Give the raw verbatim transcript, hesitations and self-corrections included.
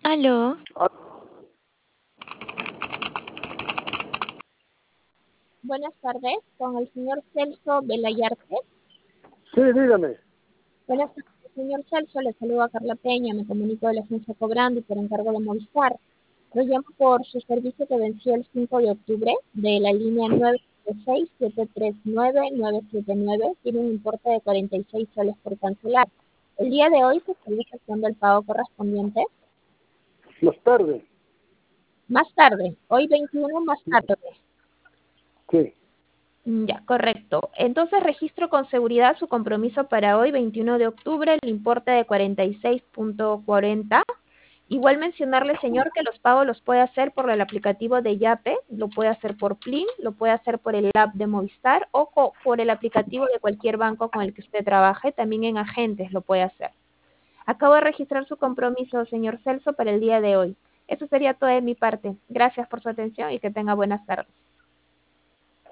Aló, Ah, Buenas tardes, con el señor Celso Velayarte. sí, dígame. Buenas tardes, señor Celso, le saludo a Carla Peña, me comunico de la agencia Cobrando y por encargo de Movistar. Lo llamo por su servicio que venció el cinco de octubre de la línea nueve seis siete tres nueve nueve siete nueve, tiene un importe de cuarenta y seis soles por cancelar. El día de hoy se está efectuando el pago correspondiente. Más tarde. Más tarde, hoy veintiuno más tarde. Sí. Mm, Ya, correcto. Entonces registro con seguridad su compromiso para hoy, veintiuno de octubre, el importe de cuarenta y seis punto cuarenta. Igual mencionarle, señor, que los pagos los puede hacer por el aplicativo de Yape, lo puede hacer por Plin, lo puede hacer por el app de Movistar o co- por el aplicativo de cualquier banco con el que usted trabaje, también en agentes lo puede hacer. Acabo de registrar su compromiso, señor Celso, para el día de hoy. Eso sería todo de mi parte. Gracias por su atención y que tenga buenas tardes.